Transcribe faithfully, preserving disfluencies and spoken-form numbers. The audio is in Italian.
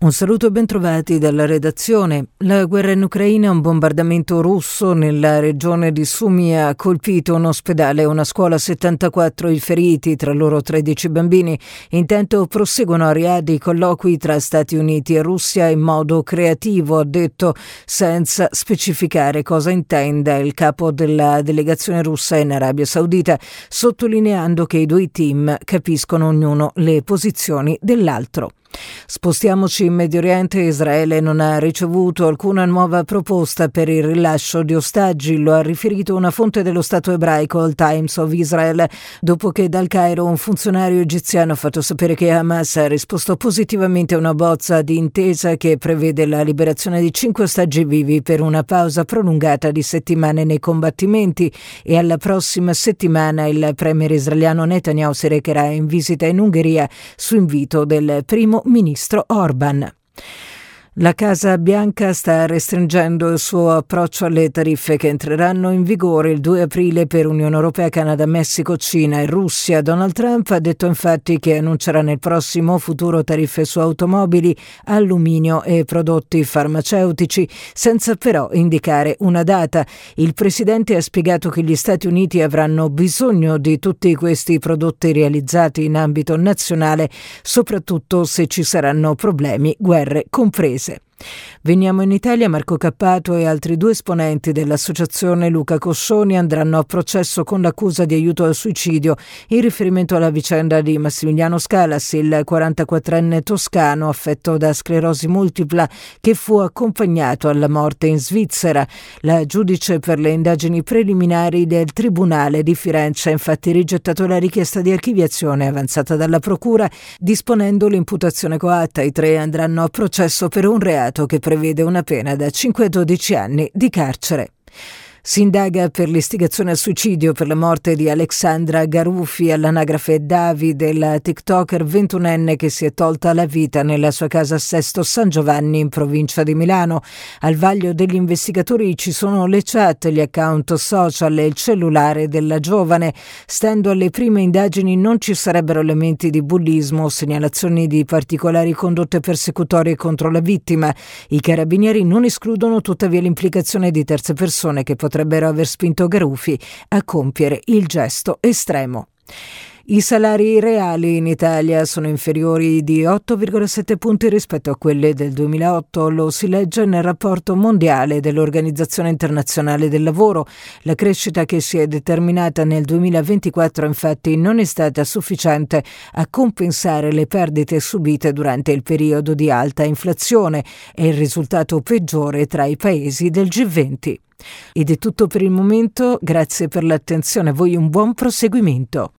Un saluto e bentrovati dalla redazione. La guerra in Ucraina, un bombardamento russo nella regione di Sumy ha colpito un ospedale e una scuola, settantaquattro i feriti, tra loro tredici bambini. Intanto proseguono a Riyadh i colloqui tra Stati Uniti e Russia in modo creativo, ha detto, senza specificare cosa intenda il capo della delegazione russa in Arabia Saudita, sottolineando che i due team capiscono ognuno le posizioni dell'altro. Spostiamoci in Medio Oriente. Israele non ha ricevuto alcuna nuova proposta per il rilascio di ostaggi, lo ha riferito una fonte dello Stato ebraico, il Times of Israel, dopo che dal Cairo un funzionario egiziano ha fatto sapere che Hamas ha risposto positivamente a una bozza di intesa che prevede la liberazione di cinque ostaggi vivi per una pausa prolungata di settimane nei combattimenti, e alla prossima settimana il premier israeliano Netanyahu si recherà in visita in Ungheria su invito del primo ministro Orban. La Casa Bianca sta restringendo il suo approccio alle tariffe che entreranno in vigore il due aprile per Unione Europea, Canada, Messico, Cina e Russia. Donald Trump ha detto infatti che annuncerà nel prossimo futuro tariffe su automobili, alluminio e prodotti farmaceutici, senza però indicare una data. Il presidente ha spiegato che gli Stati Uniti avranno bisogno di tutti questi prodotti realizzati in ambito nazionale, soprattutto se ci saranno problemi, guerre comprese. Veniamo in Italia. Marco Cappato e altri due esponenti dell'associazione Luca Coscioni andranno a processo con l'accusa di aiuto al suicidio in riferimento alla vicenda di Massimiliano Scalas, il quarantaquattrenne toscano affetto da sclerosi multipla che fu accompagnato alla morte in Svizzera. La giudice per le indagini preliminari del Tribunale di Firenze ha infatti rigettato la richiesta di archiviazione avanzata dalla Procura, disponendo l'imputazione coatta. I tre andranno a processo per un reato che prevede una pena da cinque a dodici anni di carcere. Si indaga per l'istigazione al suicidio per la morte di Alexandra Garufi, all'anagrafe Davide, la tiktoker ventunenne che si è tolta la vita nella sua casa a Sesto San Giovanni in provincia di Milano. Al vaglio degli investigatori ci sono le chat, gli account social e il cellulare della giovane. Stando alle prime indagini non ci sarebbero elementi di bullismo o segnalazioni di particolari condotte persecutorie contro la vittima. I carabinieri non escludono tuttavia l'implicazione di terze persone che potrebbero aver spinto Garufi a compiere il gesto estremo. I salari reali in Italia sono inferiori di otto virgola sette punti rispetto a quelli del duemilaotto, lo si legge nel rapporto mondiale dell'Organizzazione Internazionale del Lavoro. La crescita che si è determinata nel duemilaventiquattro infatti non è stata sufficiente a compensare le perdite subite durante il periodo di alta inflazione. È il risultato peggiore tra i paesi del G venti. Ed è tutto per il momento, grazie per l'attenzione, a voi un buon proseguimento.